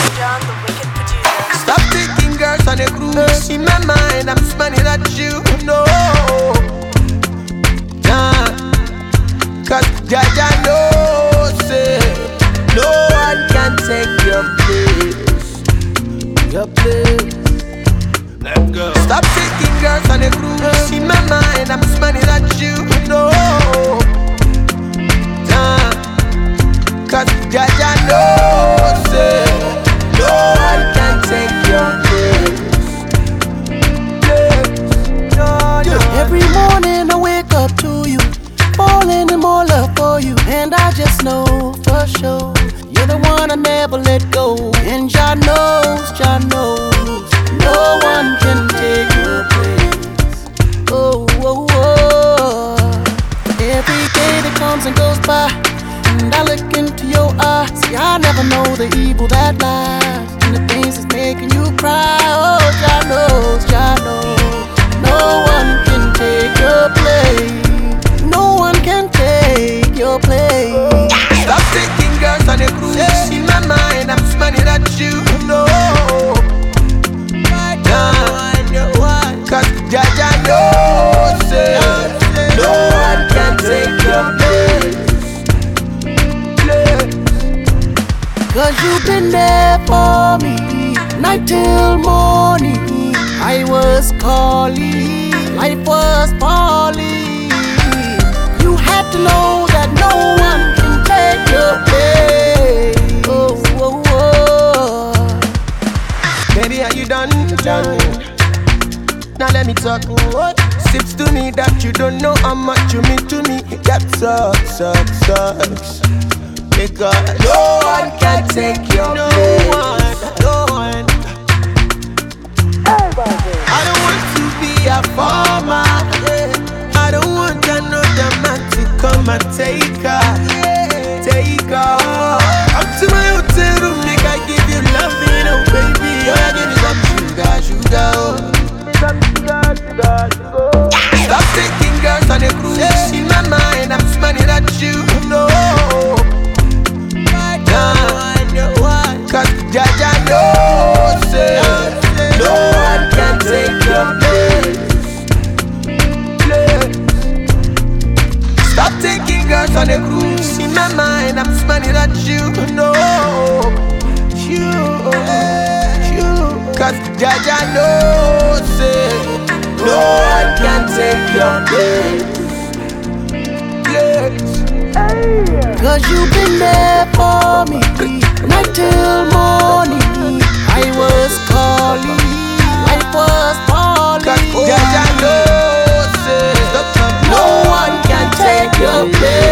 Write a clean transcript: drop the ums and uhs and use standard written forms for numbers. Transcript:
John, the wicked producer. Stop taking girls on a cruise. In my mind, I'm smiling at you. No, nah, cause Jaja knows it. No one can take your place. Your place. Let's go. Stop taking girls on a cruise. In my mind, I'm smiling at you. No, nah, cause Jaja knows it. No one can take your place. Every morning I wake up to you, falling in more love for you, and I just know for sure you're the one I never let go. And Jah knows, no one can take your place. Oh, oh, oh. Every day that comes and goes by, and I look into your eyes, see I never know the evil that lies in the things that's making you cry. Oh, Jah knows, no one can take your place. No one can take your place. Stop taking girls on a cruise. In my mind, I'm smiling at you. No, nah, cause Jaja knows it. No one can take your place. Cause you've been there for me, night till morning. I was calling, life was falling. You had to know that no one can take your place. Oh, oh, oh. Baby, are you done? Now let me talk. Seems to me that you don't know how much you mean to me. That sucks. Because no one can take your place. No one. I don't want to be a farmer. I don't want another man to come and take her. Come to my hotel room, make I give you loving, oh baby. Oh, I give you some sugar, oh. Stop taking girls on a cruise. In my mind, I'm smiling at you. No, nah, cause Jaja knows it. No one can take your place. Stop taking girls on a cruise. In my mind, I'm smiling at you. No, cause Jaja knows it. No one can take your place. Cause you've been there for me, night till morning. I was calling, life was falling. Cause Jaja knows it. No one can take your place.